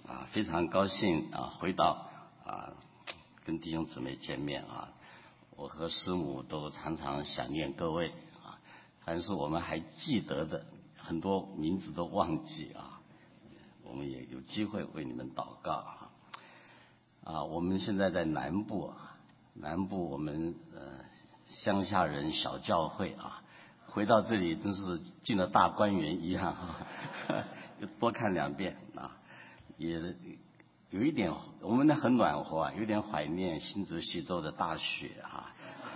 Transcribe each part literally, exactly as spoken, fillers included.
啊，非常高兴啊，回到啊跟弟兄姊妹见面啊。我和师母都常常想念各位啊，凡是我们还记得的，很多名字都忘记啊，我们也有机会为你们祷告啊。啊，我们现在在南部啊，南部我们呃乡下人小教会啊，回到这里真是进了大观园一样啊，就多看两遍啊。也有一点，我们那很暖和啊，有点怀念新泽西州的大雪啊。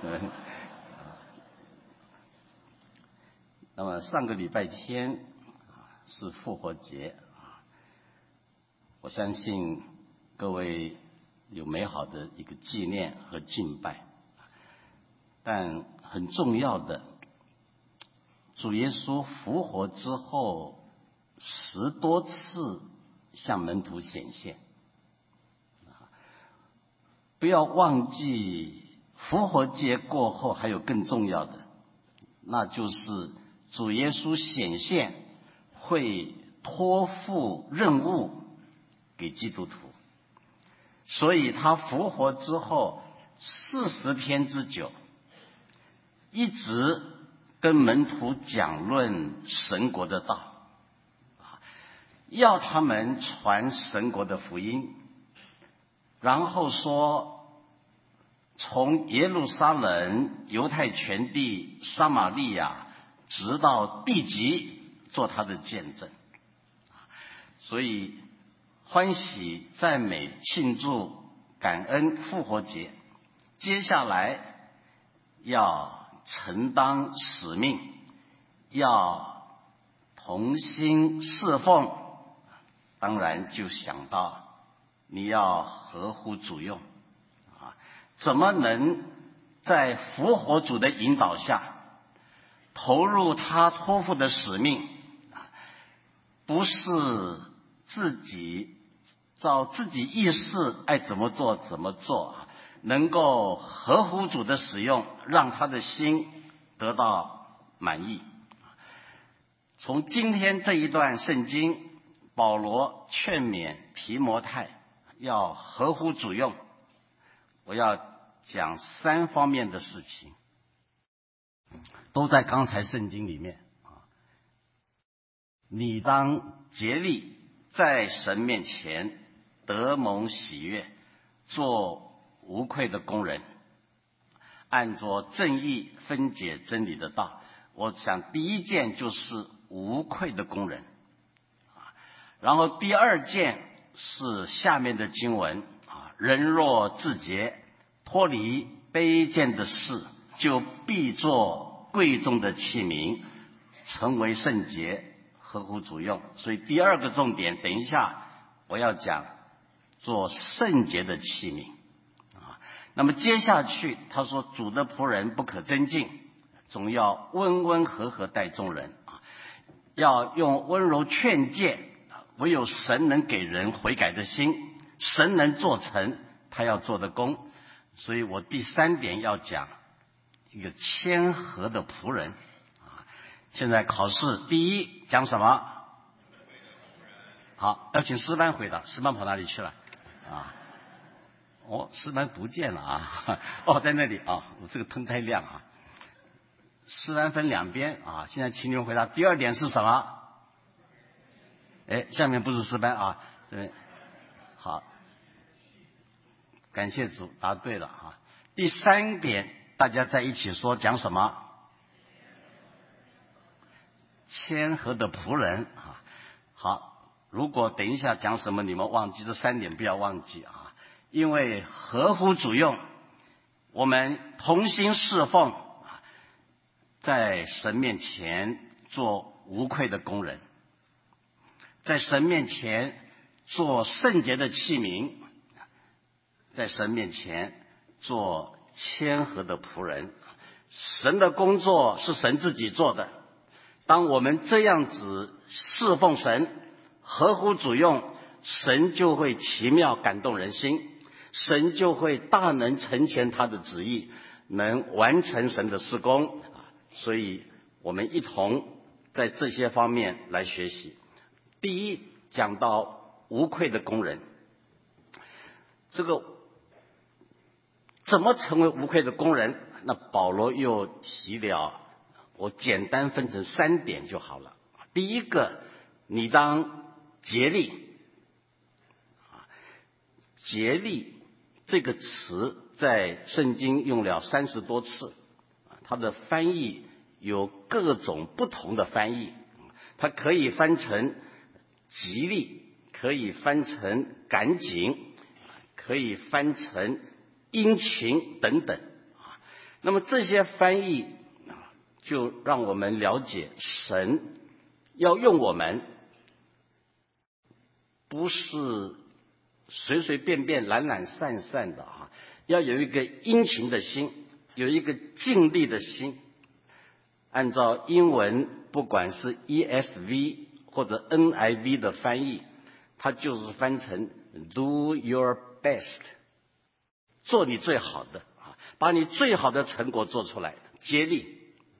那么上个礼拜天啊是复活节啊，我相信各位有美好的一个纪念和敬拜，但很重要的，主耶稣复活之后十多次向门徒显现，不要忘记复活节过后还有更重要的，那就是主耶稣显现会托付任务给基督徒，所以他复活之后四十天之久，一直跟门徒讲论神国的道，要他们传神国的福音，然后说从耶路撒冷、犹太全地、撒玛利亚直到地极做他的见证。所以欢喜赞美庆祝感恩复活节，接下来要承担使命，要同心侍奉，当然就想到你要合乎主用啊，怎么能在复活主的引导下投入他托付的使命，不是自己照自己意识爱怎么做怎么做，能够合乎主的使用，让他的心得到满意。从今天这一段圣经，保罗劝勉提摩太要合乎主用，我要讲三方面的事情，都在刚才圣经里面。你当竭力在神面前得蒙喜悦，做无愧的工人，按着正义分解真理的道。我想第一件就是无愧的工人，然后第二件是下面的经文啊，人若自洁，脱离卑贱的事，就必做贵重的器皿，成为圣洁，合乎主用。所以第二个重点，等一下我要讲做圣洁的器皿啊。那么接下去他说，主的仆人不可争竞，总要温温和和待众人啊，要用温柔劝诫，唯有神能给人悔改的心，神能做成他要做的工。所以我第三点要讲一个谦和的仆人啊。现在考试第一讲什么？好，要请诗班回答。诗班跑哪里去了啊？哦，诗班不见了啊！哦，在那里啊！我这个灯太亮啊。诗班分两边啊。现在请你们回答。第二点是什么？哎，下面不是诗班啊。对，好，感谢主，答对了啊。第三点，大家在一起说，讲什么？谦和的仆人啊。好，如果等一下讲什么你们忘记，这三点不要忘记啊，因为合乎主用，我们同心侍奉，在神面前做无愧的工人，在神面前做圣洁的器皿，在神面前做谦和的仆人。神的工作是神自己做的，当我们这样子侍奉神，合乎主用，神就会奇妙感动人心，神就会大能成全他的旨意，能完成神的事工。所以我们一同在这些方面来学习。第一，讲到无愧的工人。这个怎么成为无愧的工人？那保罗又提了，我简单分成三点就好了。第一个，你当竭力。竭力这个词在圣经用了三十多次，它的翻译有各种不同的翻译，它可以翻成极力，可以翻成赶紧，可以翻成殷勤等等。那么这些翻译就让我们了解神要用我们，不是随随便便懒懒散散的啊，要有一个殷勤的心，有一个尽力的心。按照英文不管是 E S V 或者 N I V 的翻译，它就是翻成 do your best， 做你最好的啊，把你最好的成果做出来，竭力。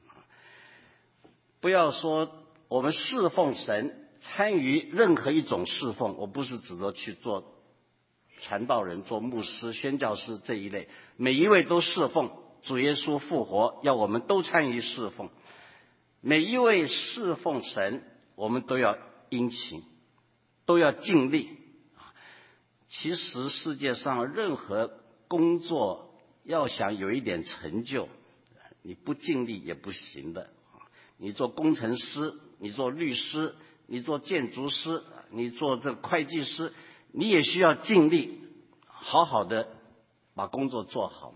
不要说我们侍奉神，参与任何一种侍奉，我不是指着去做传道人、做牧师、宣教师这一类，每一位都侍奉。主耶稣复活，要我们都参与侍奉。每一位侍奉神，我们都要殷勤，都要尽力。其实世界上任何工作要想有一点成就，你不尽力也不行的。你做工程师，你做律师，你做建筑师，你做这会计师，你也需要尽力，好好的把工作做好嘛。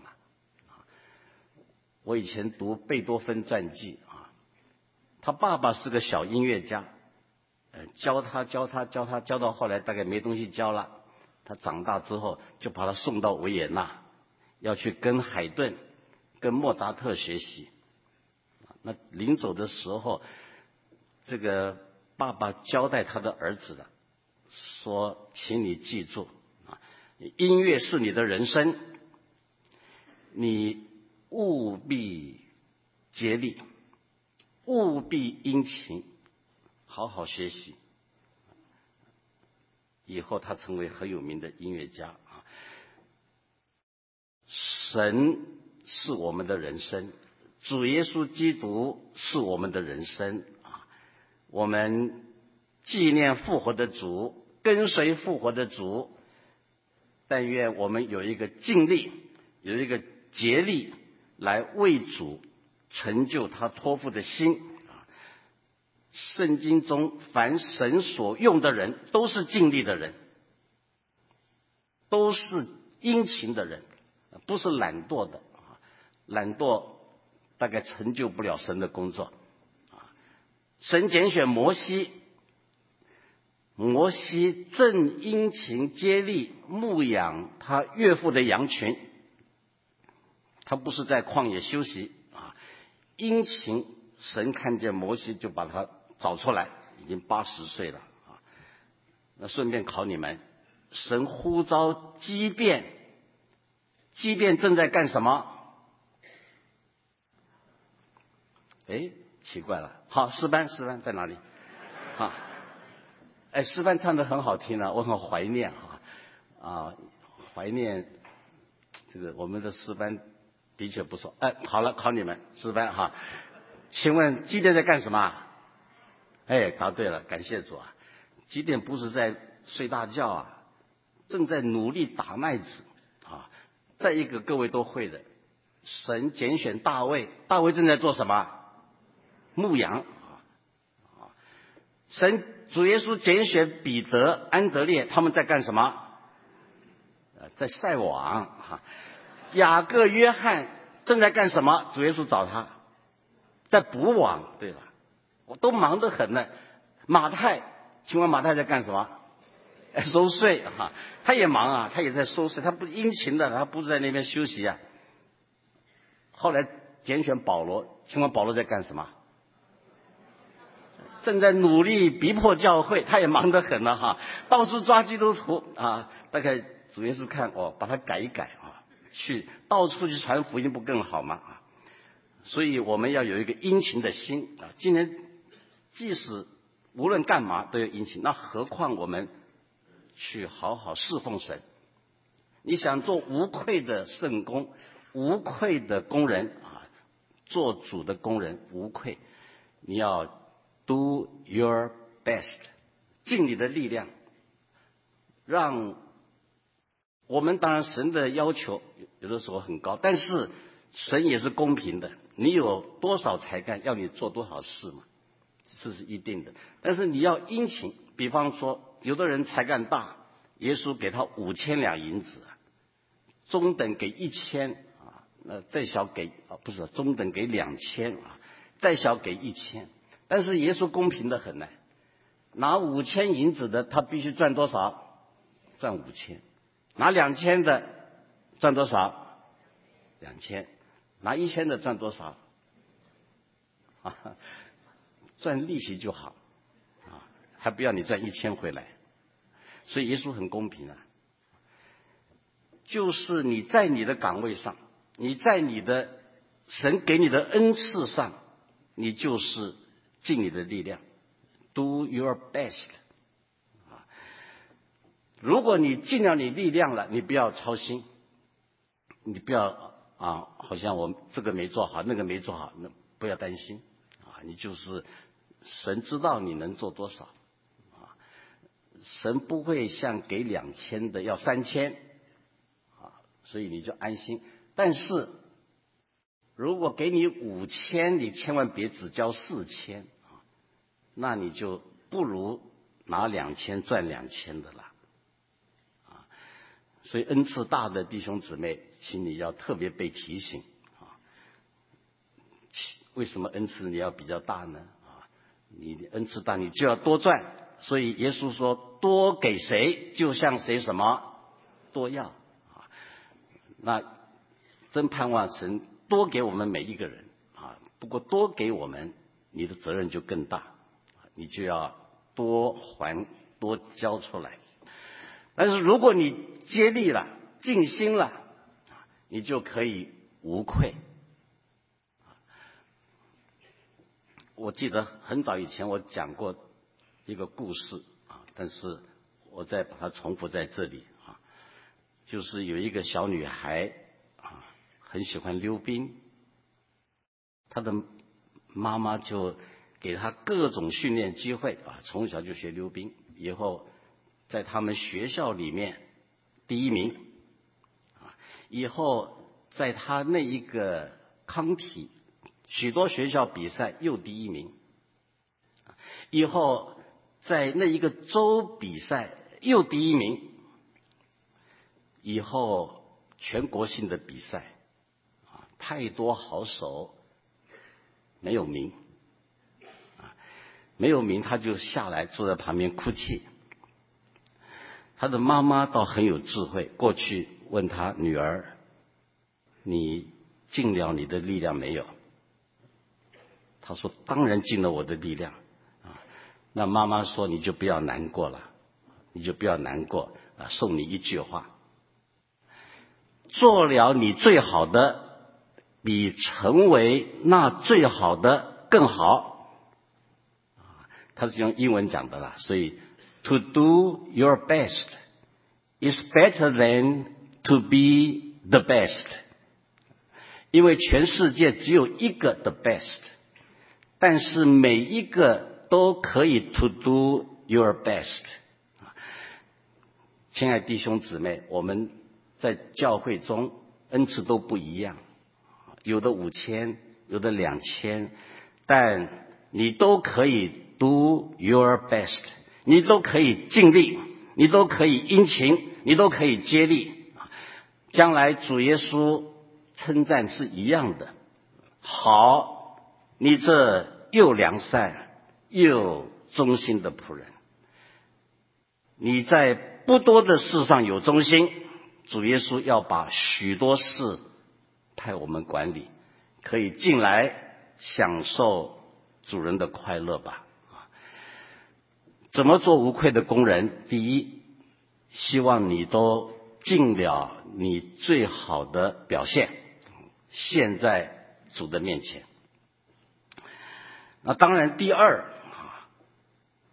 我以前读贝多芬传记啊，他爸爸是个小音乐家，呃，教他教他教他教到后来大概没东西教了，他长大之后就把他送到维也纳，要去跟海顿、跟莫扎特学习。那临走的时候，这个爸爸交代他的儿子了，说：“请你记住啊，音乐是你的人生，你务必竭力，务必殷勤，好好学习。”以后他成为很有名的音乐家啊。神是我们的人生，主耶稣基督是我们的人生啊。我们纪念复活的主，跟随复活的主，但愿我们有一个尽力，有一个竭力来为主成就他托付的心。圣经中凡神所用的人都是尽力的人，都是殷勤的人，不是懒惰的。懒惰大概成就不了神的工作。神拣选摩西，摩西正殷勤接力牧养他岳父的羊群，他不是在旷野休息啊，殷勤。神看见摩西就把他找出来，已经八十岁了啊。那顺便考你们，神呼召基遍，基遍正在干什么？哎，奇怪了。好，诗班，诗班在哪里？啊，哎，诗班唱得很好听啊，我很怀念啊啊，怀念这个我们的诗班的确不错。哎，好了，考你们诗班哈。请问基甸在干什么？哎，答对了，感谢主啊！基甸不是在睡大觉啊，正在努力打麦子啊。再一个，各位都会的，神拣选大卫，大卫正在做什么？牧羊啊。神主耶稣拣选彼得、安德烈，他们在干什么？呃，在晒网啊。雅各、约翰正在干什么？主耶稣找他。在补网，对了，我都忙得很呢。马太，请问马太在干什么？收税哈，他也忙啊，他也在收税，他不殷勤的，他不是在那边休息啊。后来拣选保罗，请问保罗在干什么？正在努力逼迫教会，他也忙得很了哈，到处抓基督徒啊。大概主耶稣看哦，把他改一改啊，去到处去传福音，不更好吗？啊。所以我们要有一个殷勤的心啊！今天即使无论干嘛都要殷勤，那何况我们去好好侍奉神。你想做无愧的圣工，无愧的工人啊，做主的工人无愧，你要 do your best， 尽你的力量。让我们当然神的要求有的时候很高，但是神也是公平的，你有多少才干，要你做多少事嘛，这是一定的。但是你要殷勤，比方说有的人才干大，耶稣给他五千两银子，中等给一千啊，那再小给啊不是中等给两千啊，再小给一千。但是耶稣公平的很呢，拿五千银子的他必须赚多少？赚五千。拿两千的赚多少？两千。拿一千的赚多少？啊，赚利息就好啊，还不要你赚一千回来。所以耶稣很公平啊，就是你在你的岗位上，你在你的神给你的恩赐上，你就是尽你的力量 ，do your best。啊，如果你尽了你力量了，你不要操心，你不要啊，好像我这个没做好，那个没做好，那不要担心啊，你就是神知道你能做多少啊，神不会像给两千的要三千啊，所以你就安心。但是如果给你五千，你千万别只交四千啊，那你就不如拿两千赚两千的了啊。所以恩赐大的弟兄姊妹，请你要特别被提醒啊。为什么恩赐你要比较大呢？啊，你的恩赐大，你就要多赚。所以耶稣说，多给谁，就像谁什么多要啊。那真盼望神多给我们每一个人啊，不过多给我们，你的责任就更大，你就要多还多交出来。但是如果你接力了，尽心了，你就可以无愧。我记得很早以前我讲过一个故事啊，但是我再把它重复在这里啊，就是有一个小女孩啊，很喜欢溜冰，她的妈妈就给她各种训练机会啊，从小就学溜冰，以后在他们学校里面第一名啊，以后在她那一个康体许多学校比赛又第一名，以后在那一个州比赛又第一名，以后全国性的比赛啊，太多好手没有名啊，没有名他就下来坐在旁边哭泣。他的妈妈倒很有智慧，过去问他女儿：“你尽了你的力量没有？”他说：“当然尽了我的力量。”啊，那妈妈说：“你就不要难过了，你就不要难过啊，送你一句话：做了你最好的，比成为那最好的更好。”啊，他是用英文讲的啦，所以 to do your best is better than to be the best。因为全世界只有一个 the best。但是每一个都可以 to do your best。亲爱的弟兄姊妹，我们在教会中恩赐都不一样，有的五千，有的两千，但你都可以 do your best， 你都可以尽力，你都可以殷勤，你都可以接力。将来主耶稣称赞是一样的。好，你这又良善又忠心的仆人，你在不多的事上有忠心，主耶稣要把许多事派我们管理，可以进来享受主人的快乐吧。怎么做无愧的工人？第一，希望你都尽了你最好的表现，现在主的面前。那当然，第二，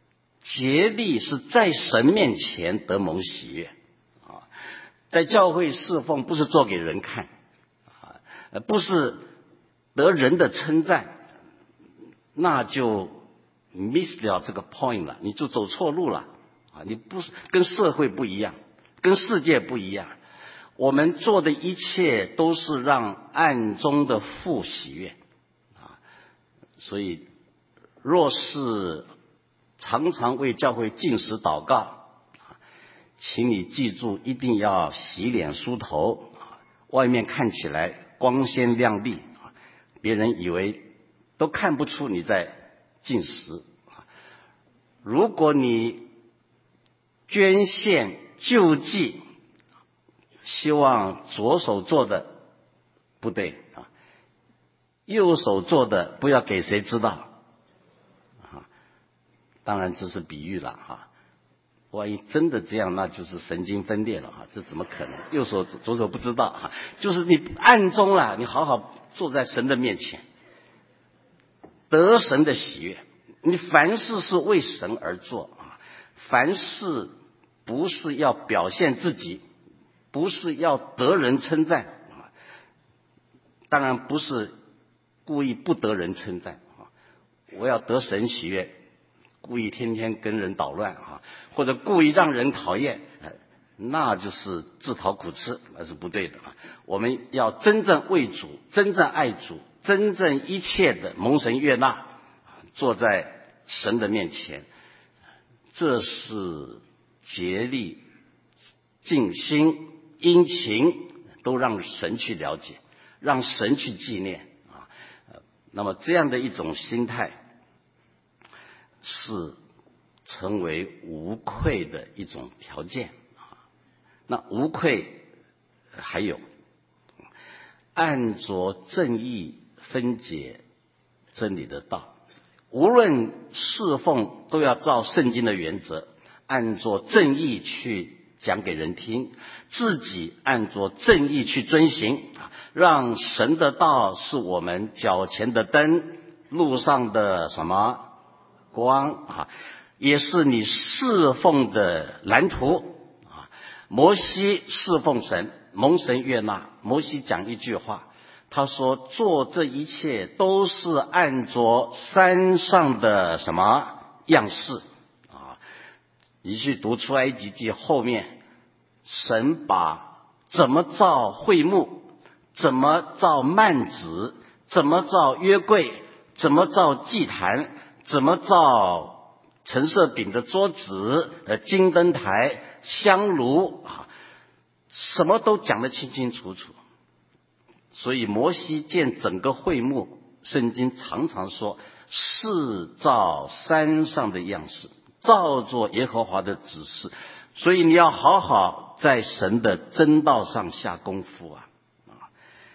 竭力是在神面前得蒙喜悦啊，在教会侍奉不是做给人看啊，不是得人的称赞，那就 miss 掉这个 point 了，你就走错路了啊！你不是跟社会不一样，跟世界不一样。我们做的一切都是让暗中的父喜悦啊，所以若是常常为教会禁食祷告啊，请你记住，一定要洗脸梳头，外面看起来光鲜亮丽啊，别人以为都看不出你在禁食啊。如果你捐献救济，希望左手做的不对啊，右手做的不要给谁知道啊。当然这是比喻了啊，万一真的这样，那就是神经分裂了啊，这怎么可能？右手左手不知道啊，就是你暗中啦，你好好坐在神的面前，得神的喜悦。你凡事是为神而做啊，凡事不是要表现自己，不是要得人称赞啊，当然不是故意不得人称赞啊，我要得神喜悦，故意天天跟人捣乱啊，或者故意让人讨厌，那就是自讨苦吃，那是不对的啊。我们要真正为主，真正爱主，真正一切的蒙神悦纳，坐在神的面前，这是竭力尽心殷勤都让神去了解，让神去纪念啊。那么这样的一种心态是成为无愧的一种条件啊。那无愧还有按着正义分解真理的道，无论侍奉都要照圣经的原则，按着正义去讲给人听，自己按着正义去遵行，让神的道是我们脚前的灯，路上的什么光啊，也是你侍奉的蓝图啊。摩西侍奉神，蒙神悦纳。摩西讲一句话，他说做这一切都是按着山上的什么样式啊。你去读出埃及记后面，神把怎么造会幕，怎么造幔子，怎么造约柜，怎么造祭坛，怎么造陈设饼的桌子、呃金灯台、香炉啊，什么都讲得清清楚楚。所以摩西见整个会幕，圣经常常说是照山上的样式，照着耶和华的指示。所以你要好好在神的真道上下功夫啊！啊，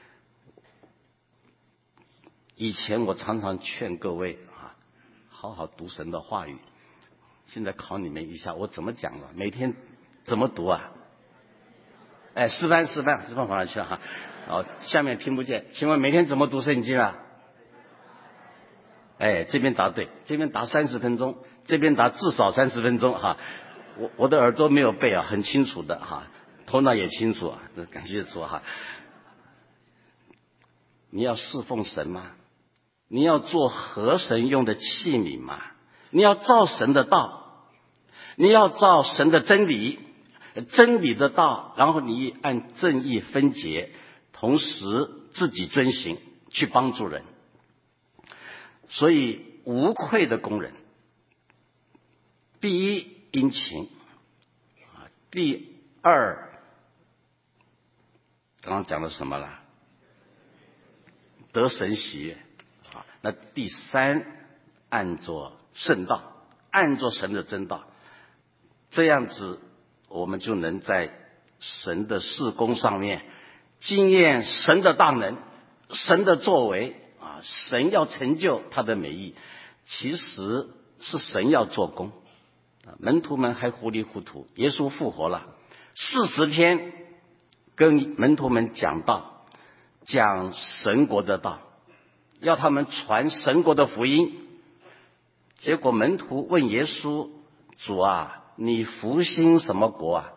以前我常常劝各位啊，好好读神的话语。现在考你们一下，我怎么讲了？每天怎么读啊？哎，示范示范示范跑哪去了哈？哦，下面听不见。请问每天怎么读圣经啊？哎，这边答对，这边答三十分钟，这边答至少三十分钟哈。我我的耳朵没有背啊，很清楚的哈，头脑也清楚啊，感谢主哈。你要侍奉神吗？你要做合神用的器皿吗？你要照神的道，你要照神的真理，真理的道，然后你按正义分解，同时自己遵行，去帮助人。所以无愧的工人，第一殷勤啊，第二刚刚讲的什么了？得神喜悦啊。那第三，按着圣道，按着神的真道，这样子我们就能在神的事工上面经验神的大能，神的作为啊，神要成就他的美意，其实是神要做工。门徒们还糊里糊涂，耶稣复活了，四十天跟门徒们讲道，讲神国的道，要他们传神国的福音。结果门徒问耶稣， 主啊，你复兴什么国啊？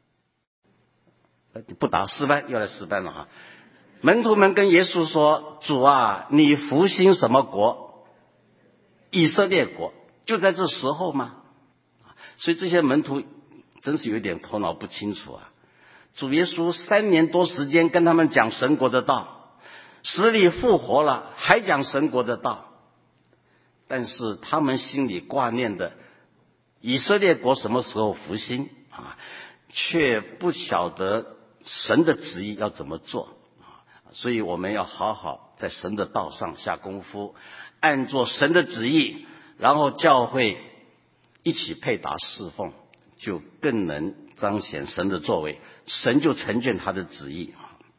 不答，失败，又来失败了哈。门徒们跟耶稣说：主啊，你复兴什么国？以色列国。就在这时候吗？所以这些门徒真是有点头脑不清楚啊。主耶稣三年多时间跟他们讲神国的道，死里复活了，还讲神国的道，但是他们心里挂念的以色列国什么时候复兴啊，却不晓得神的旨意要怎么做啊。所以我们要好好在神的道上下功夫，按做神的旨意，然后教会一起配搭侍奉，就更能彰显神的作为，神就成就他的旨意。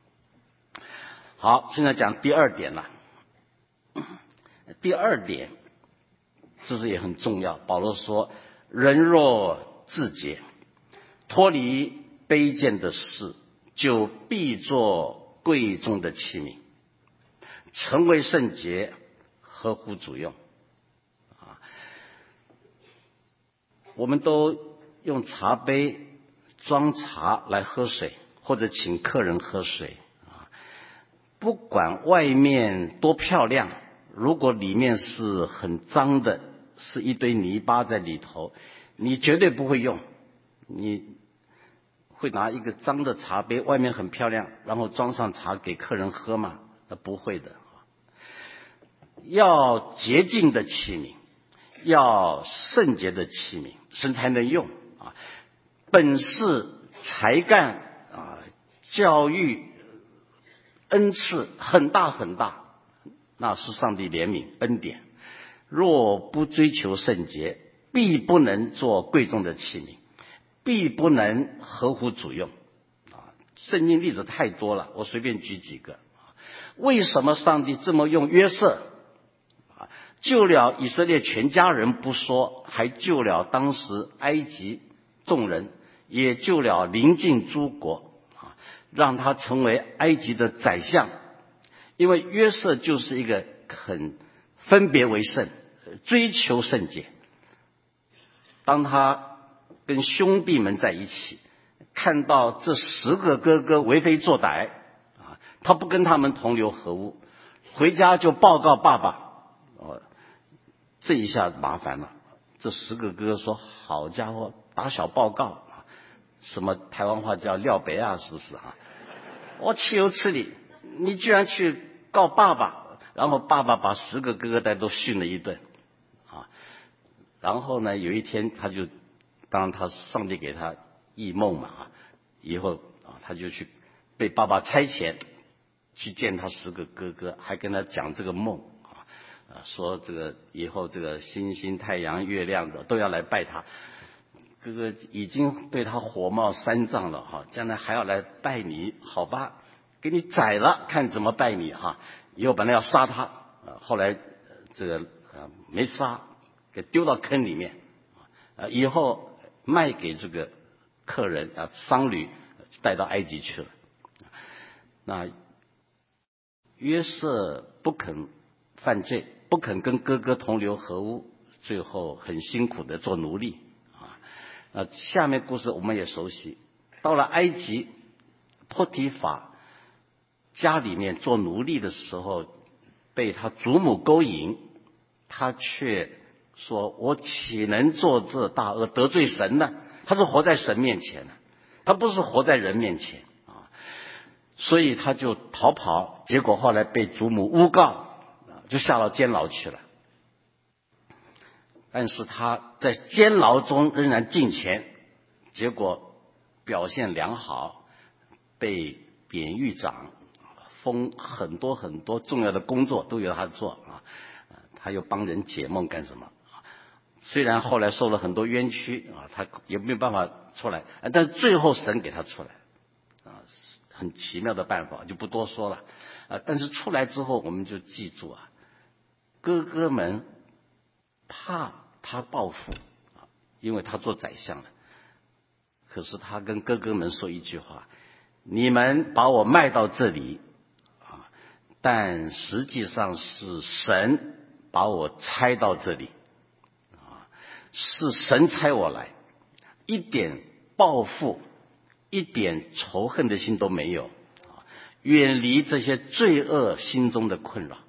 好，现在讲第二点了。第二点，这是也很重要。保罗说：人若自洁，脱离卑贱的事，就必做贵重的器皿，成为圣洁，合乎主用。啊，我们都用茶杯装茶来喝水，或者请客人喝水啊。不管外面多漂亮，如果里面是很脏的，是一堆泥巴在里头，你绝对不会用。你会拿一个脏的茶杯，外面很漂亮，然后装上茶给客人喝吗？那不会的。要洁净的器皿，要圣洁的器皿，神才能用啊。本事、才干啊，教育、恩赐很大很大，那是上帝怜悯恩典。若不追求圣洁，必不能做贵重的器皿，必不能合乎主用啊。圣经例子太多了，我随便举几个。为什么上帝这么用约瑟？救了以色列全家人不说，还救了当时埃及众人，也救了邻近诸国，让他成为埃及的宰相。因为约瑟就是一个很分别为圣，追求圣洁。当他跟兄弟们在一起，看到这十个哥哥为非作歹啊，他不跟他们同流合污，回家就报告爸爸。哦，这一下麻烦了。这十个哥哥说：好家伙，打小报告，什么台湾话叫廖北啊，是不是啊？我岂有此理！你居然去告爸爸，然后爸爸把十个哥哥带都训了一顿啊。然后呢，有一天他就，当他上帝给他异梦嘛啊，以后啊他就去被爸爸差遣去见他十个哥哥，还跟他讲这个梦啊，说这个以后这个星星、太阳、月亮的都要来拜他。哥哥已经对他火冒三丈了哈，将来还要来拜你，好吧，给你宰了，看怎么拜你哈。以后本来要杀他，后来这个呃没杀，给丢到坑里面，啊，以后卖给这个客人啊，商旅带到埃及去了。那约瑟不肯犯罪，不肯跟哥哥同流合污，最后很辛苦的做奴隶。呃，下面故事我们也熟悉。到了埃及，波提法家里面做奴隶的时候，被他祖母勾引，他却说：我岂能做这大恶，得罪神呢？他是活在神面前的，他不是活在人面前啊。所以他就逃跑，结果后来被祖母诬告，就下到监牢去了。但是他在监牢中仍然敬虔，结果表现良好，被典狱长封很多很多重要的工作都由他做啊。他又帮人解梦干什么？虽然后来受了很多冤屈啊，他也没有办法出来，但是最后神给他出来啊，很奇妙的办法，就不多说了啊。但是出来之后，我们就记住啊，哥哥们怕他报复啊，因为他做宰相了。可是他跟哥哥们说一句话：你们把我卖到这里啊，但实际上是神把我差到这里啊。 是神差我来，一点报复、一点仇恨的心都没有，远离这些罪恶心中的困扰。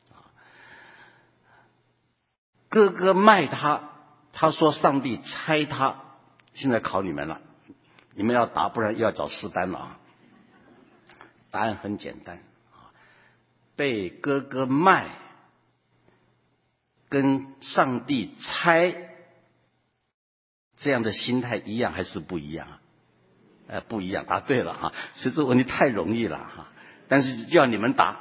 哥哥卖他，他说上帝差他，现在考你们了，你们要答，不然又要找诗单了啊。答案很简单，被哥哥卖跟上帝差这样的心态一样还是不一样？呃，不一样，答对了哈。所以这个问题太容易了哈，但是就要你们答。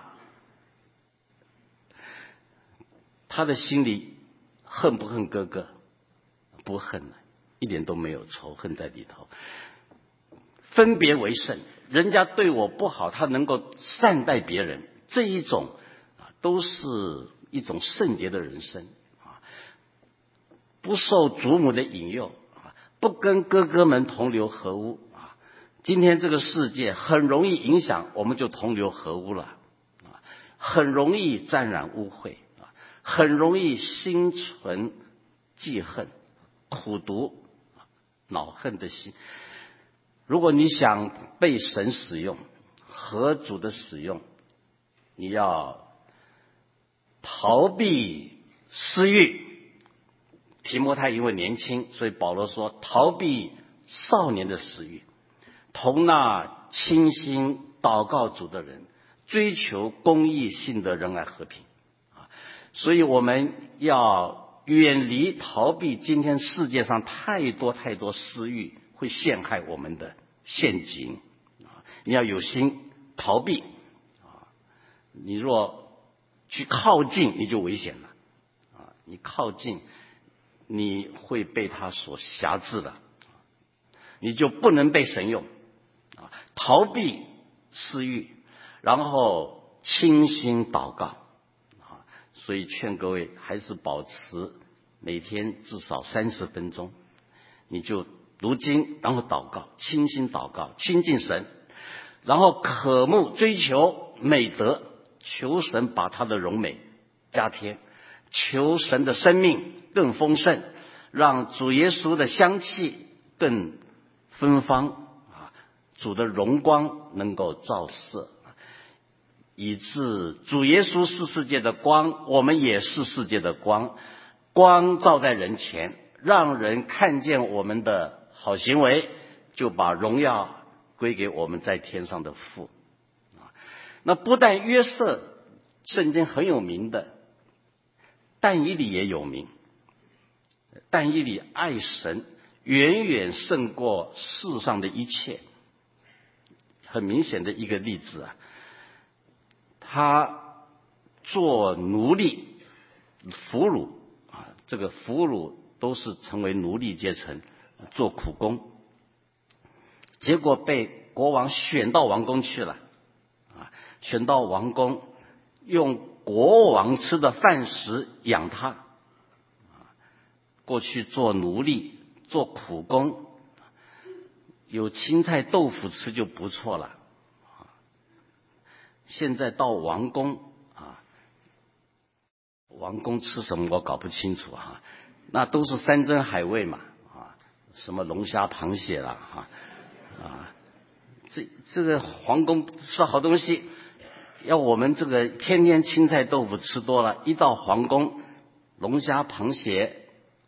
他的心里恨不恨哥哥？不恨了，一点都没有仇恨在里头。分别为圣，人家对我不好，他能够善待别人，这一种啊，都是一种圣洁的人生啊，不受祖母的引诱啊，不跟哥哥们同流合污啊。今天这个世界很容易影响，我们就同流合污了啊，很容易沾染污秽啊，很容易心存记恨、苦毒、恼恨的心。如果你想被神使用，合主的使用，你要逃避私欲。提摩太因为年轻，所以保罗说逃避少年的私欲，同那清心祷告主的人，追求公义、信德、仁爱、和平啊。所以我们要远离、逃避今天世界上太多太多私欲会陷害我们的陷阱啊！你要有心逃避啊！你若去靠近，你就危险了啊！你靠近，你会被他所辖制了，你就不能被神用啊！逃避私欲，然后清心祷告啊！所以劝各位还是保持每天至少三十分钟，你就读经，然后祷告，清心祷告，亲近神，然后渴慕追求美德，求神把他的荣美加添，求神的生命更丰盛，让主耶稣的香气更芬芳啊，主的荣光能够照射，以致主耶稣是世界的光，我们也是世界的光，光照在人前，让人看见我们的好行为，就把荣耀归给我们在天上的父。那不但约瑟圣经很有名的，但以理也有名。但以理爱神远远胜过世上的一切。很明显的一个例子啊，他做奴隶俘虏啊，这个俘虏都是成为奴隶阶层，做苦工，结果被国王选到王宫去了啊，选到王宫，用国王吃的饭食养他啊。过去做奴隶做苦工，有青菜豆腐吃就不错了啊，现在到王宫啊，王宫吃什么我搞不清楚啊，那都是山珍海味嘛啊，什么龙虾螃蟹啦啊啊，这这个皇宫吃好东西，要我们这个天天青菜豆腐吃多了，一到皇宫龙虾螃蟹，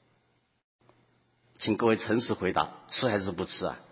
请各位诚实回答，吃还是不吃啊？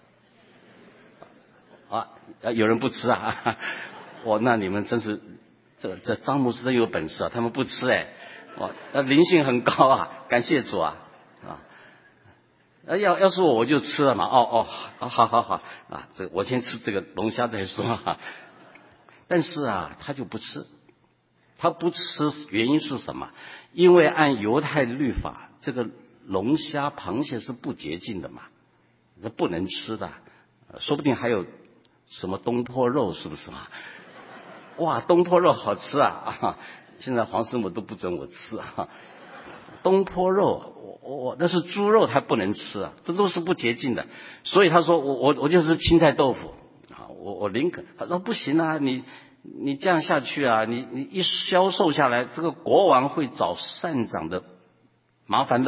啊，有人不吃啊？哇，那你们真是这这张牧师真有本事啊，他们不吃哎，哇，那灵性很高啊，感谢主啊啊！要要是我我就吃了嘛，哦哦，好好好好啊，这我先吃这个龙虾再说啊。但是啊，他就不吃，他不吃原因是什么？因为按犹太律法，这个龙虾螃蟹是不洁净的嘛，那不能吃的，说不定还有什么东坡肉，是不是嘛？哇，东坡肉好吃啊！啊，现在黄师母都不准我吃啊。东坡肉，我我那是猪肉，它不能吃啊，这都是不洁净的。所以他说我我我就是青菜豆腐啊，我我宁可。他说不行啊，你你这样下去啊，你你一销售下来，这个国王会找善长的麻烦的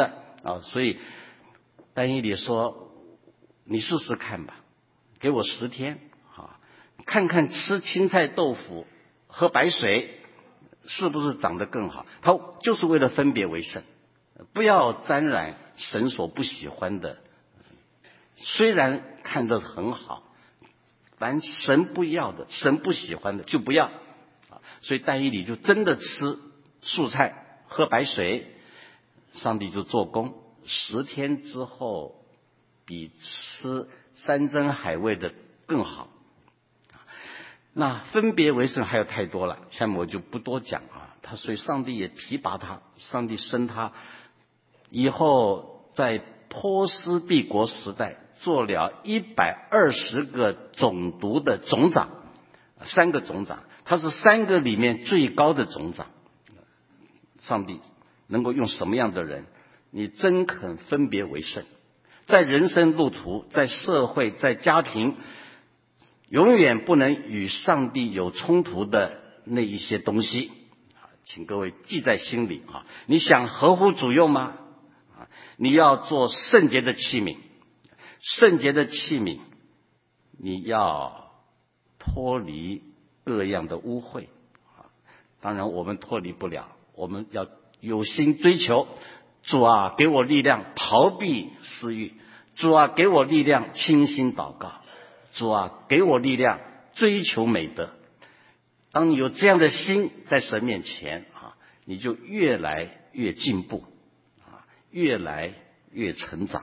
啊，所以但以理说，你试试看吧，给我十天啊，看看吃青菜豆腐喝白水是不是长得更好。他就是为了分别为圣，不要沾染神所不喜欢的，虽然看得很好，凡神不要的，神不喜欢的就不要。所以但以理就真的吃素菜喝白水，上帝就做工，十天之后比吃山珍海味的更好。那分别为圣还有太多了，下面我就不多讲啊。他所以上帝也提拔他，上帝生他以后，在波斯帝国时代做了一百二十个总督的总长，三个总长，他是三个里面最高的总长。上帝能够用什么样的人？你真肯分别为圣，在人生路途，在社会，在家庭，永远不能与上帝有冲突的那一些东西，请各位记在心里啊！你想合乎主用吗？你要做圣洁的器皿，圣洁的器皿，你要脱离各样的污秽。当然我们脱离不了，我们要有心追求。主啊，给我力量逃避私欲，主啊，给我力量倾心祷告，主啊，给我力量追求美德。当你有这样的心在神面前啊，你就越来越进步啊，越来越成长。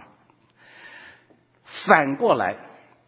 反过来，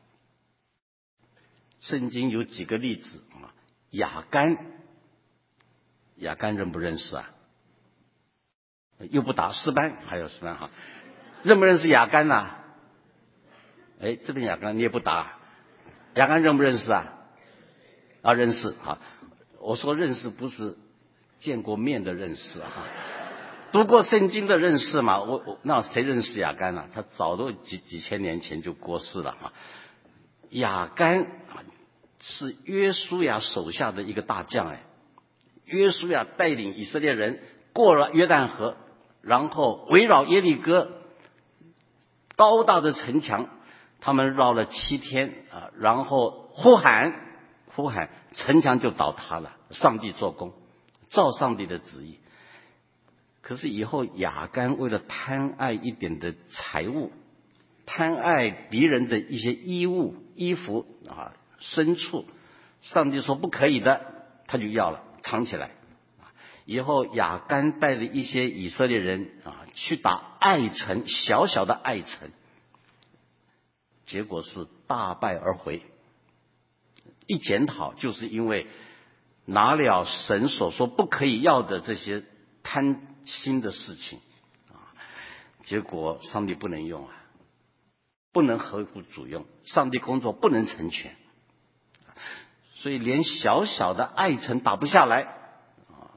圣经有几个例子啊，亚干，亚干认不认识啊？又不答，诗班还有诗班哈，认不认识亚干呐？哎，这边亚干你也不答，亚干认不认识啊？啊，认识啊。我说认识不是见过面的认识啊，读过圣经的认识嘛。我我那谁认识亚干啊？他早都几几千年前就过世了啊。亚干是约书亚手下的一个大将哎，约书亚带领以色列人过了约旦河，然后围绕耶利哥高大的城墙，他们绕了七天啊，然后呼喊呼喊，城墙就倒塌了。上帝做工，照上帝的旨意。可是以后亚干为了贪爱一点的财物，贪爱敌人的一些衣物、衣服啊、牲畜，上帝说不可以的，他就要了，藏起来。以后亚干带着一些以色列人啊去打爱城，小小的爱城，结果是大败而回。一检讨，就是因为拿了神所说不可以要的这些贪心的事情啊，结果上帝不能用啊，不能合乎主用，上帝工作不能成全，所以连小小的爱城打不下来啊。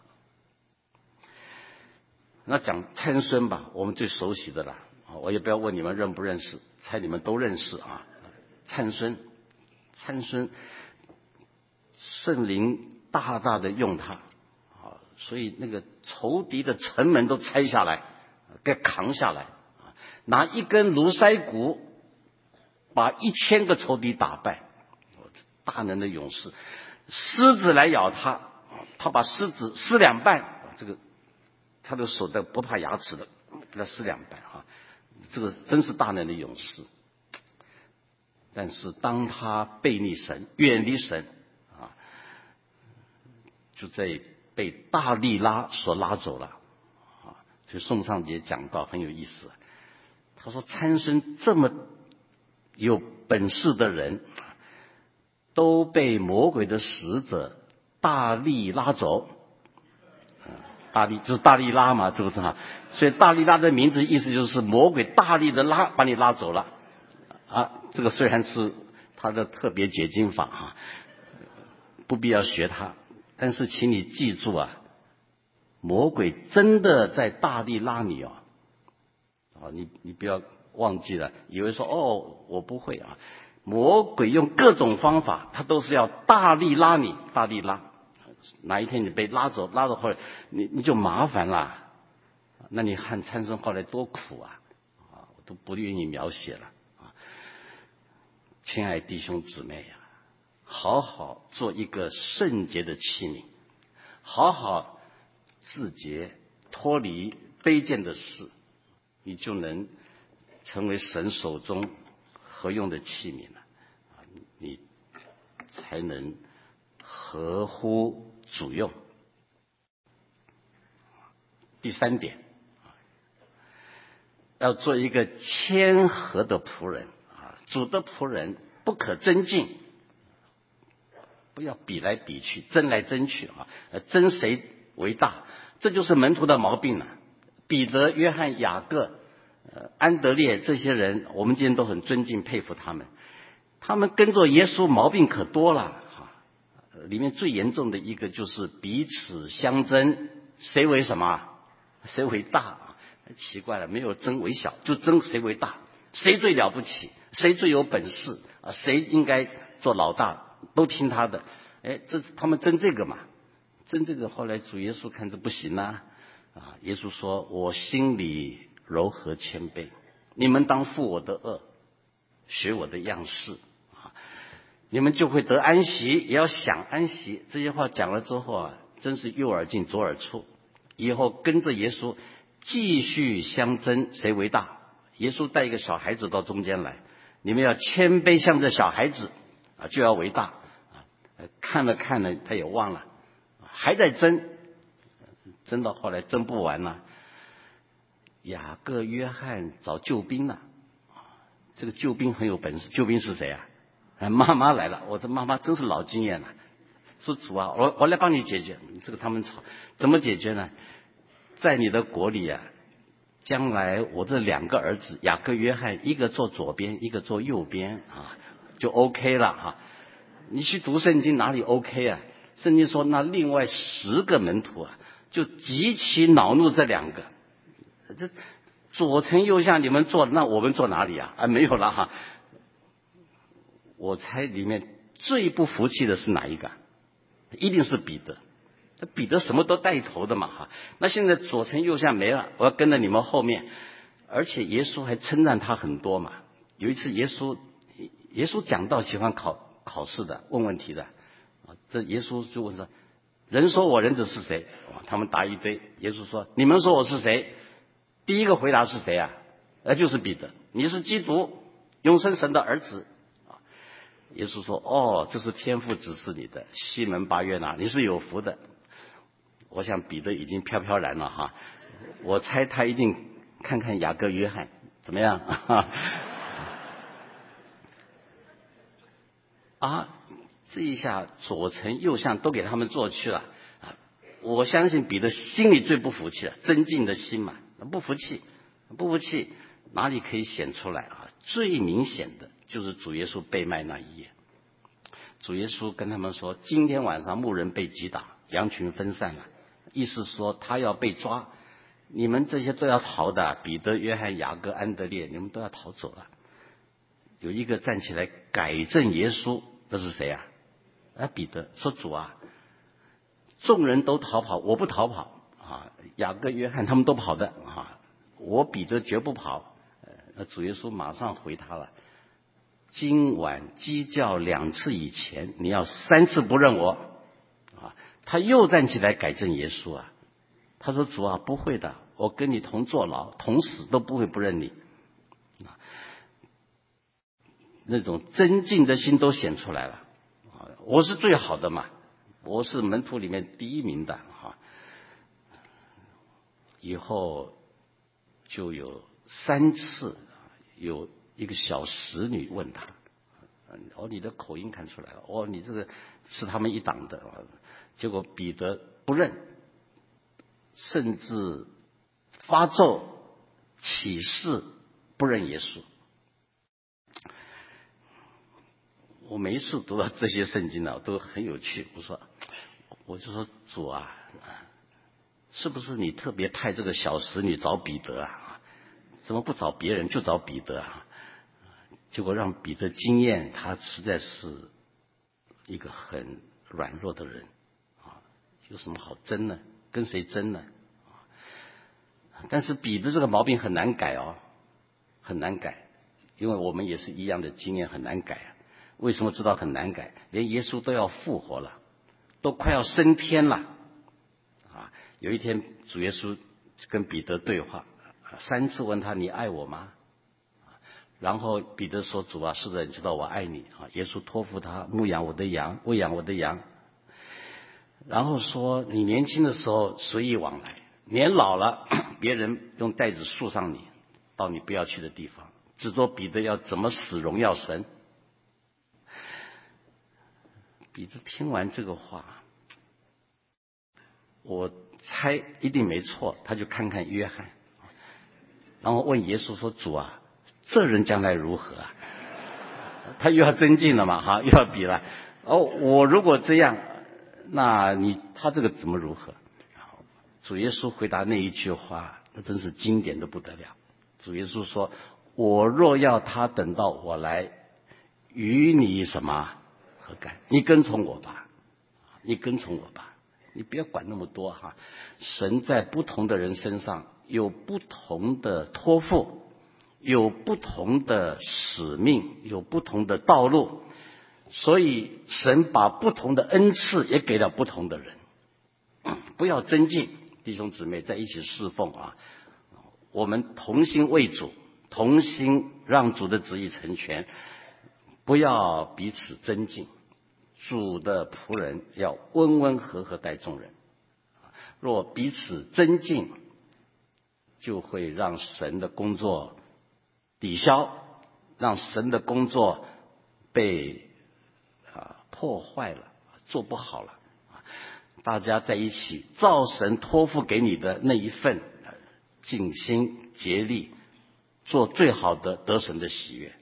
那讲参孙吧，我们最熟悉的了，我也不要问你们认不认识，猜你们都认识啊。参孙，参孙，圣灵大大的用他啊，所以那个仇敌的城门都拆下来，给扛下来，拿一根芦腮骨把一千个仇敌打败，大能的勇士。狮子来咬他，他把狮子撕两半，这个他的手的不怕牙齿的，给他撕两半啊，这个真是大能的勇士。但是当他背逆神，远离神啊，就在被大利拉所拉走了啊。所以宋尚节讲到很有意思，他说参孙这么有本事的人，都被魔鬼的使者大力拉走。大力就是大力拉嘛，知不知道？所以大力拉的名字意思就是魔鬼大力的拉，把你拉走了啊。这个虽然是他的特别解经法啊，不必要学他，但是请你记住啊，魔鬼真的在大力拉你哦，啊，你你不要忘记了，以为说哦我不会啊，魔鬼用各种方法，他都是要大力拉你，大力拉。哪一天你被拉走，拉到后来你你就麻烦了，那你看参孙后来多苦啊！ 都不愿意描写了啊。亲爱弟兄姊妹呀、啊，好好做一个圣洁的器皿，好好自洁，脱离卑贱的事，你就能成为神手中合用的器皿了，你才能合乎主用。第三点，要做一个谦和的仆人啊，主的仆人不可争竞，不要比来比去，争来争去啊，争谁为大，这就是门徒的毛病了。彼得、约翰、雅各、呃、安德烈这些人，我们今天都很尊敬佩服他们，他们跟着耶稣毛病可多了哈。里面最严重的一个就是彼此相争，谁为什么？谁为大啊？奇怪了，没有争为小，就争谁为大，谁最了不起，谁最有本事啊？谁应该做老大，都听他的。哎，这他们争这个嘛，争这个。后来主耶稣看这不行啊，啊，耶稣说：“我心里柔和谦卑，你们当负我的恶，学我的样式啊，你们就会得安息，也要想安息。”这些话讲了之后啊，真是右耳进左耳出。以后跟着耶稣继续相争，谁为大？耶稣带一个小孩子到中间来，你们要谦卑像这小孩子啊，就要为大啊。看了看了，他也忘了，还在争，争到后来争不完了。雅各、约翰找救兵了，这个救兵很有本事。救兵是谁啊？妈妈来了，我这妈妈真是老经验了。说主啊，我我来帮你解决。这个他们吵，怎么解决呢？在你的国里啊，将来我这两个儿子雅各、约翰，一个坐左边，一个坐右边啊，就 OK 了哈、啊。你去读圣经哪里 OK 啊？圣经说那另外十个门徒啊，就极其恼怒这两个，这左丞右相你们坐，那我们坐哪里啊？啊，没有了哈。我猜里面最不服气的是哪一个？一定是彼得。彼得什么都带头的嘛哈。那现在左丞右相没了，我要跟在你们后面。而且耶稣还称赞他很多嘛。有一次耶稣耶稣讲道喜欢考考试的，问问题的。这耶稣就问说：“人说我人子是谁？”他们答一堆。耶稣说：“你们说我是谁？”第一个回答是谁啊？呃，就是彼得。你是基督，永生神的儿子。耶稣说：“哦，这是天父指示你的，西门巴约拿，你是有福的。”我想彼得已经飘飘然了哈，我猜他一定看看雅各、约翰怎么样啊？这一下左丞右相都给他们做去了啊！我相信彼得心里最不服气了，争竞的心嘛，不服气，不服气哪里可以显出来啊？最明显的就是主耶稣被卖那一夜，主耶稣跟他们说：“今天晚上牧人被击打，羊群分散了。”意思说他要被抓，你们这些都要逃的，彼得、约翰、雅各、安德烈，你们都要逃走了。有一个站起来改正耶稣，那是谁啊？啊，彼得说：“主啊，众人都逃跑，我不逃跑啊！雅各、约翰他们都跑的啊，我彼得绝不跑。”那主耶稣马上回他了：“今晚鸡叫两次以前，你要三次不认我。”啊，他又站起来改正耶稣啊，他说：“主啊，不会的，我跟你同坐牢同死都不会不认你。”啊，那种真敬的心都显出来了。啊，我是最好的嘛，我是门徒里面第一名的哈。以后就有三次有一个小使女问他：“哦，你的口音看出来了，哦，你这个是他们一党的。”结果彼得不认，甚至发咒起誓不认耶稣。我每一次读到这些圣经呢，都很有趣。我说，我就说主啊，是不是你特别派这个小使女找彼得啊？怎么不找别人，就找彼得啊？结果让彼得惊艳，他实在是一个很软弱的人啊，有什么好争呢？跟谁争呢？但是彼得这个毛病很难改哦， 很难改，因为我们也是一样的经验，很难改啊。为什么知道很难改？连耶稣都要复活了，都快要升天了啊！有一天主耶稣跟彼得对话，三次问他：你爱我吗？然后彼得说：主啊，是的，你知道我爱你啊。耶稣托付他牧养我的羊，喂养我的羊。然后说：你年轻的时候随意往来，年老了别人用带子束上你，到你不要去的地方，只做彼得要怎么死荣耀神。彼得听完这个话，我猜一定没错，他就看看约翰，然后问耶稣说：主啊，这人将来如何啊？他又要增进了嘛，哈，又要比了。哦，我如果这样，那你他这个怎么如何？主耶稣回答那一句话，那真是经典的不得了。主耶稣说：我若要他等到我来，与你什么何干？你跟从我吧，你跟从我吧，你不要管那么多哈。神在不同的人身上有不同的托付，有不同的使命，有不同的道路，所以神把不同的恩赐也给了不同的人。不要增进，弟兄姊妹在一起侍奉啊，我们同心为主，同心让主的旨意成全，不要彼此增进。主的仆人要温温和和待众人，若彼此增进，就会让神的工作抵消，让神的工作被啊破坏了，做不好了。大家在一起照神托付给你的那一份尽心竭力，做最好的得神的喜悦。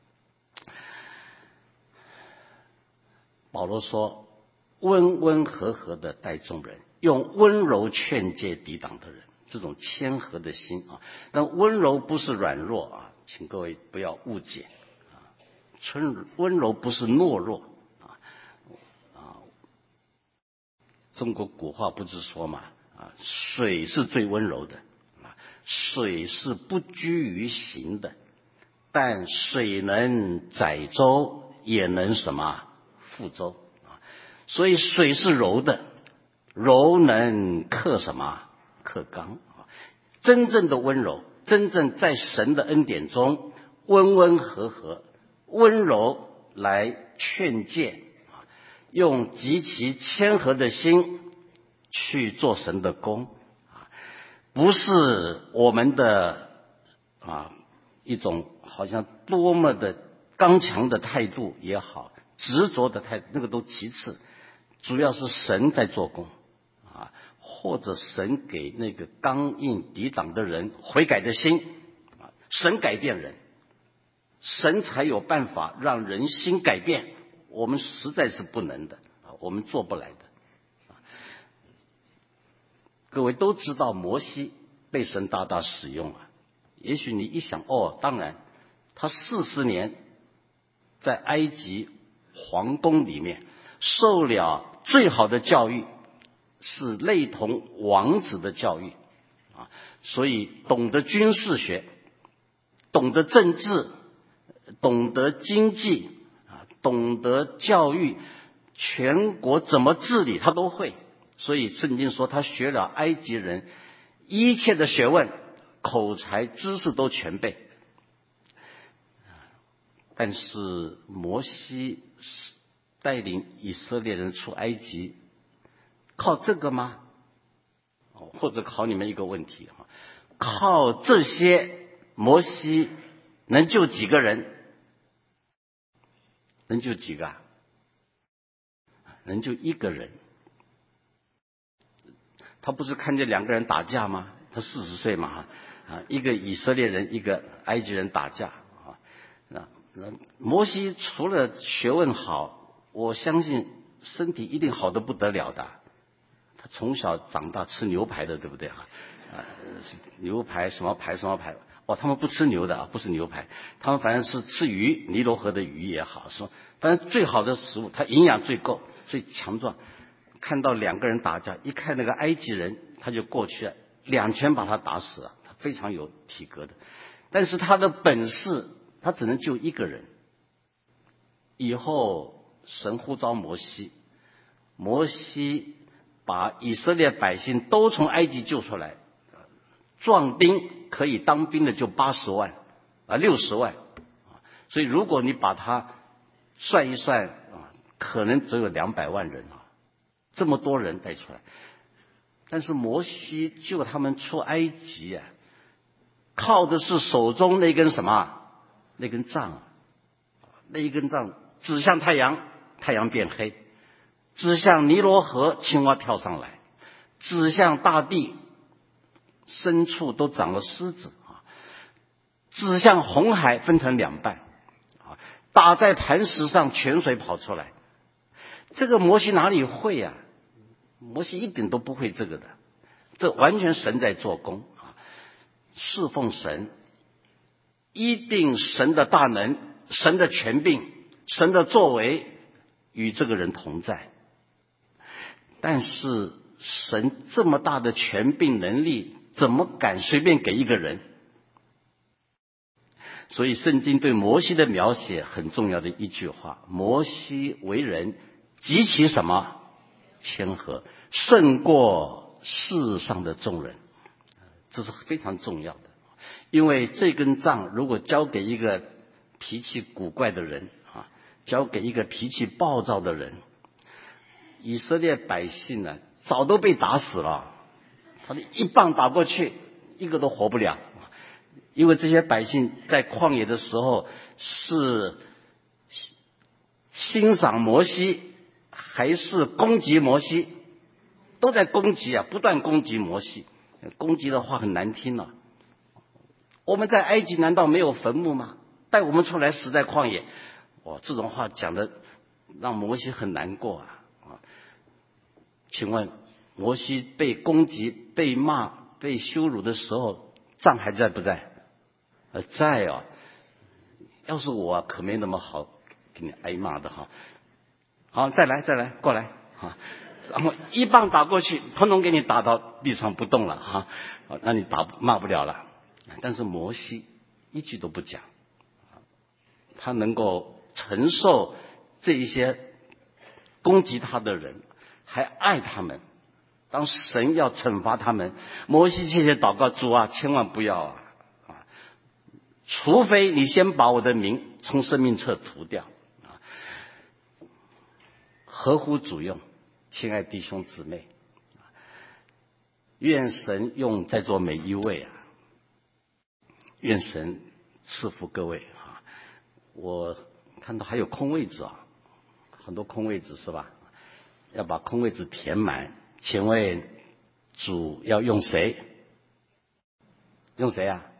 保罗说：温温和和的待众人，用温柔劝诫抵挡的人，这种谦和的心啊。但温柔不是软弱啊，请各位不要误解啊。春温柔不是懦弱啊啊。中国古话不是说嘛啊，水是最温柔的啊，水是不拘于形的，但水能载舟，也能什么覆舟啊。所以水是柔的，柔能克什么？克刚啊。真正的温柔，真正在神的恩典中温温和和，温柔来劝诫啊，用极其谦和的心去做神的工啊，不是我们的啊一种好像多么的刚强的态度也好，执着的态度，那个都其次，主要是神在做工啊，或者神给那个刚硬抵挡的人悔改的心啊，神改变人，神才有办法让人心改变，我们实在是不能的啊，我们做不来的。各位都知道摩西被神大大使用啊，也许你一想，哦，当然他四十年在埃及皇宫里面受了最好的教育，是类同王子的教育啊，所以懂得军事学，懂得政治，懂得经济啊，懂得教育，全国怎么治理他都会。所以圣经说他学了埃及人一切的学问，口才知识都全备。但是摩西带领以色列人出埃及，靠这个吗？或者考你们一个问题，靠这些摩西能救几个人？能救几个啊？能救一个人。他不是看见两个人打架吗？他四十岁嘛，啊，一个以色列人，一个埃及人打架啊。那那摩西除了学问好，我相信身体一定好得不得了的。他从小长大吃牛排的，对不对啊？啊，牛排什么排什么排？哦，他们不吃牛的啊，不是牛排，他们反正是吃鱼，尼罗河的鱼也好，是吧？反正最好的食物，它营养最够，最强壮。看到两个人打架，一看那个埃及人，他就过去了，两拳把他打死了。他非常有体格的。 但是他的本事，他只能救一个人。以后神呼召摩西，摩西把以色列百姓都从埃及救出来，壮丁可以当兵的就八十万啊，六十万，所以如果你把它算一算啊，可能只有两百万人啊，这么多人带出来。但是摩西救他们出埃及啊，靠的是手中那根什么？那根杖啊，那一根杖指向太阳，太阳变黑；指向尼罗河，青蛙跳上来；指向大地，深处都长了狮子啊；指向红海，分成两半啊；打在磐石上，泉水跑出来。这个摩西哪里会啊？摩西一点都不会这个的，这完全神在做工啊！侍奉神，一定神的大能、神的权柄、神的作为与这个人同在。但是神这么大的权柄能力，怎么敢随便给一个人？所以圣经对摩西的描写很重要的一句话：摩西为人极其什么？谦和，胜过世上的众人。这是非常重要的，因为这根杖如果交给一个脾气古怪的人啊，交给一个脾气暴躁的人，以色列百姓呢早都被打死了，他的一棒打过去，一个都活不了。因为这些百姓在旷野的时候是欣赏摩西还是攻击摩西？都在攻击啊，不断攻击摩西。攻击的话很难听了、啊。我们在埃及难道没有坟墓吗？带我们出来死在旷野。哇，这种话讲的让摩西很难过啊！啊，请问摩西被攻击、被骂、被羞辱的时候，杖还在不在？呃，在啊。要是我、啊、可没那么好给你挨骂的哈。好，再来再来过来啊，然后一棒打过去，通通给你打到地上不动了哈，那你打骂不了了。但是摩西一句都不讲，他能够承受这一些攻击他的人，还爱他们。当神要惩罚他们，摩西切切祷告，主啊，千万不要啊！啊，除非你先把我的名从生命册涂掉啊！合乎主用，亲爱弟兄姊妹，愿神用在座每一位啊，愿神赐福各位啊！我看到还有空位置啊，很多空位置是吧？要把空位置填满。请问主要用谁？用谁啊？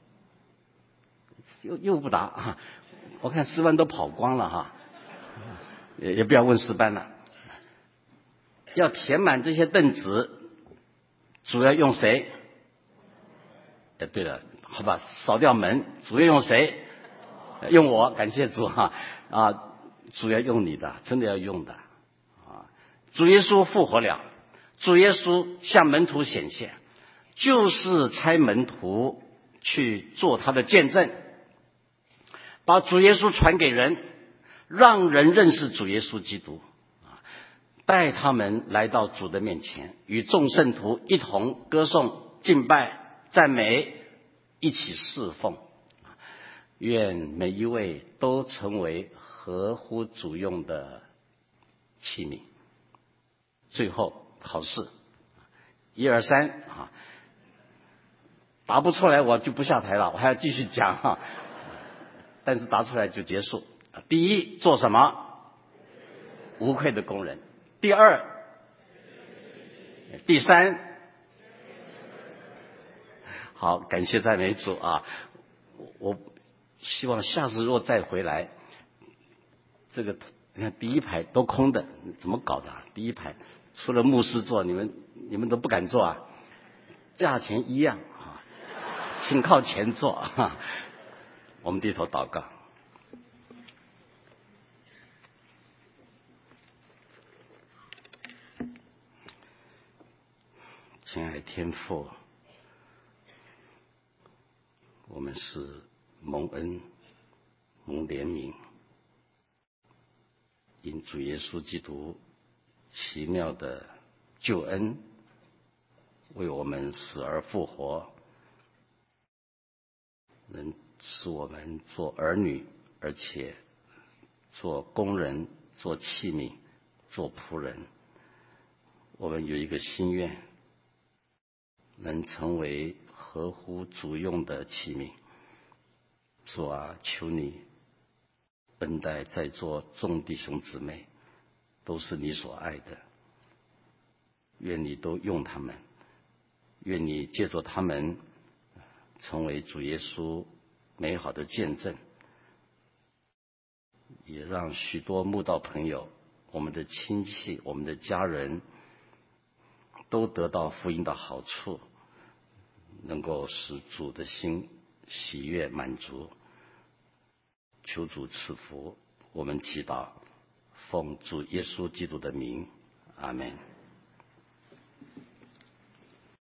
又又不答啊！我看诗班都跑光了哈，也也不要问诗班了。要填满这些凳子，主要用谁？哎，对了，好吧，扫掉门，主要用谁？用我，感谢主哈啊！主要用你的，真的要用的啊！主耶稣复活了。主耶稣向门徒显现，就是差门徒去做他的见证，把主耶稣传给人，让人认识主耶稣基督，带他们来到主的面前，与众圣徒一同歌颂、敬拜、赞美，一起侍奉。愿每一位都成为合乎主用的器皿。最后考试，一二三啊，答不出来我就不下台了，我还要继续讲哈。但是答出来就结束。第一，做什么？无愧的工人。第二，第三，好，感谢赞美主啊！我希望下次若再回来，这个你看第一排都空的，怎么搞的、啊？第一排除了牧师坐，你们你们都不敢坐啊？价钱一样啊，请靠前坐啊。我们低头祷告。亲爱的天父，我们们是蒙恩、蒙怜悯，因主耶稣基督奇妙的救恩，为我们死而复活，能使我们做儿女，而且做工人、做器皿、做仆人。我们有一个心愿，能成为合乎主用的器皿。主啊，求你恩待在座众弟兄姊妹，都是你所爱的，愿你都用他们，愿你借着他们成为主耶稣美好的见证，也让许多慕道朋友、我们的亲戚、我们的家人都得到福音的好处，能够使主的心喜悦满足。求主赐福，我们祈祷，奉主耶稣基督的名，阿们。